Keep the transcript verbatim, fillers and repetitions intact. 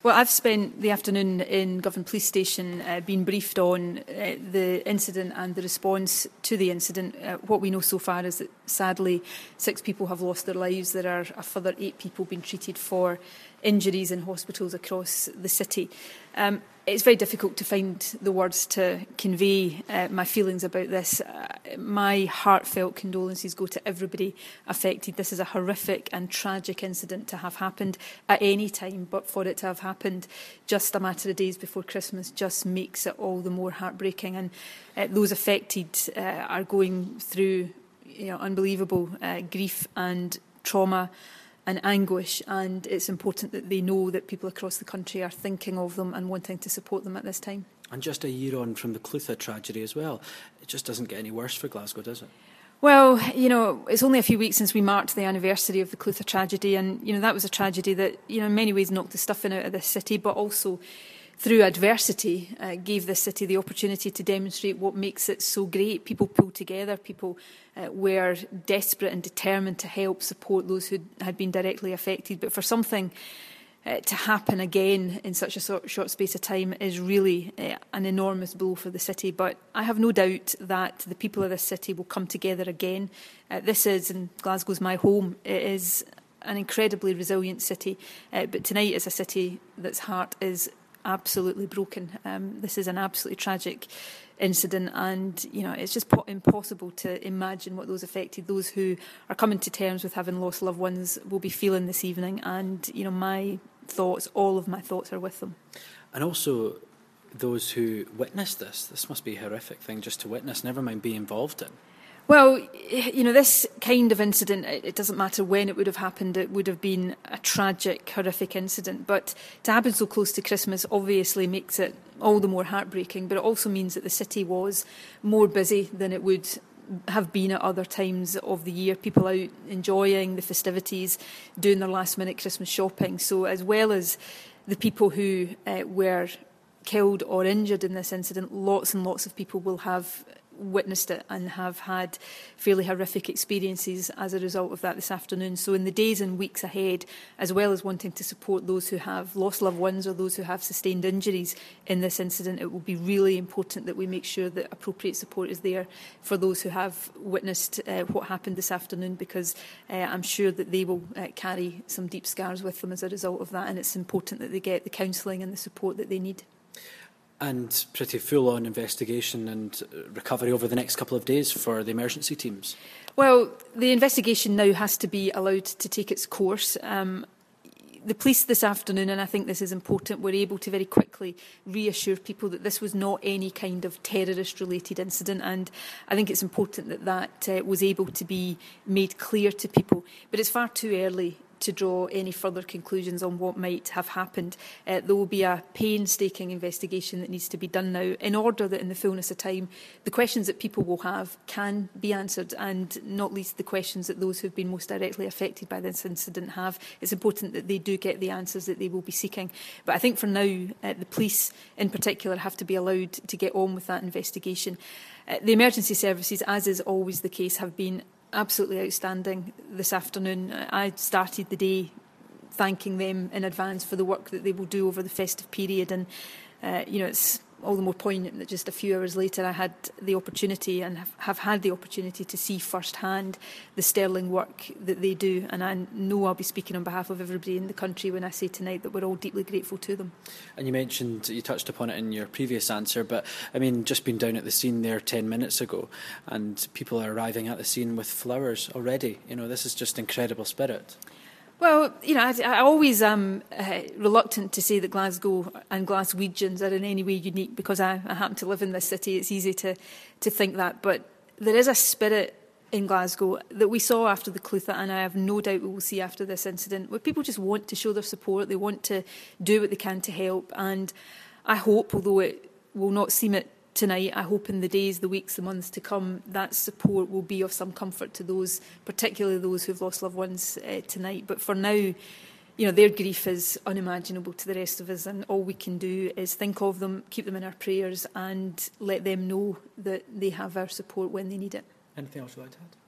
Well, I've spent the afternoon in Govan Police Station uh, being briefed on uh, the incident and the response to the incident. Uh, what we know so far is that sadly six people have lost their lives. There are a further eight people being treated for injuries in hospitals across the city. Um, it's very difficult to find the words to convey uh, my feelings about this. Uh, my heartfelt condolences go to everybody affected. This is a horrific and tragic incident to have happened at any time, but for it to have happened just a matter of days before Christmas just makes it all the more heartbreaking. And uh, those affected uh, are going through you know, unbelievable uh, grief and trauma and anguish, and it's important that they know that people across the country are thinking of them and wanting to support them at this time. And just a year on from the Clutha tragedy as well, it just doesn't get any worse for Glasgow, does it? Well, you know, it's only a few weeks since we marked the anniversary of the Clutha tragedy, and, you know, that was a tragedy that, you know, in many ways knocked the stuffing out of this city, but also through adversity uh, gave this city the opportunity to demonstrate what makes it so great. People pulled together, people uh, were desperate and determined to help support those who had been directly affected. But for something uh, to happen again in such a short, short space of time is really uh, an enormous blow for the city. But I have no doubt that the people of this city will come together again. Uh, this is, and Glasgow's my home, it is an incredibly resilient city. Uh, but tonight is a city that's heart is absolutely broken. Um, this is an absolutely tragic incident, and you know it's just po- impossible to imagine what those affected, those who are coming to terms with having lost loved ones, will be feeling this evening. And you know my thoughts, all of my thoughts, are with them. And also those who witnessed this. This must be a horrific thing just to witness, never mind be involved in. Well, you know, this kind of incident, it doesn't matter when it would have happened, it would have been a tragic, horrific incident. But to happen so close to Christmas obviously makes it all the more heartbreaking, but it also means that the city was more busy than it would have been at other times of the year. People out enjoying the festivities, doing their last minute Christmas shopping. So as well as the people who uh, were killed or injured in this incident, lots and lots of people will have witnessed it and have had fairly horrific experiences as a result of that this afternoon. So in the days and weeks ahead, as well as wanting to support those who have lost loved ones or those who have sustained injuries in this incident, it will be really important that we make sure that appropriate support is there for those who have witnessed uh, what happened this afternoon, because uh, I'm sure that they will uh, carry some deep scars with them as a result of that, and it's important that they get the counselling and the support that they need. And pretty full-on investigation and recovery over the next couple of days for the emergency teams. Well, the investigation now has to be allowed to take its course. Um, the police this afternoon, and I think this is important, were able to very quickly reassure people that this was not any kind of terrorist-related incident, and I think it's important that that uh, was able to be made clear to people. But it's far too early to draw any further conclusions on what might have happened. Uh, there will be a painstaking investigation that needs to be done now in order that in the fullness of time the questions that people will have can be answered, and not least the questions that those who have been most directly affected by this incident have. It's important that they do get the answers that they will be seeking. But I think for now uh, the police in particular have to be allowed to get on with that investigation. Uh, the emergency services, as is always the case, have been absolutely outstanding this afternoon. I started the day thanking them in advance for the work that they will do over the festive period, and uh, you know it's all the more poignant that just a few hours later I had the opportunity and have, have had the opportunity to see firsthand the sterling work that they do, and I know I'll be speaking on behalf of everybody in the country when I say tonight that we're all deeply grateful to them. And you mentioned, you touched upon it in your previous answer, but I mean, just been down at the scene there ten minutes ago, and people are arriving at the scene with flowers already. You know, this is just incredible spirit. Well, you know, I, I always am uh, reluctant to say that Glasgow and Glaswegians are in any way unique, because I, I happen to live in this city. It's easy to, to think that. But there is a spirit in Glasgow that we saw after the Clutha, and I have no doubt we will see after this incident, where people just want to show their support. They want to do what they can to help. And I hope, although it will not seem it tonight, I hope in the days, the weeks, the months to come, that support will be of some comfort to those, particularly those who've lost loved ones uh, tonight. But for now, you know, their grief is unimaginable to the rest of us, and all we can do is think of them, keep them in our prayers, and let them know that they have our support when they need it. Anything else you'd like to add?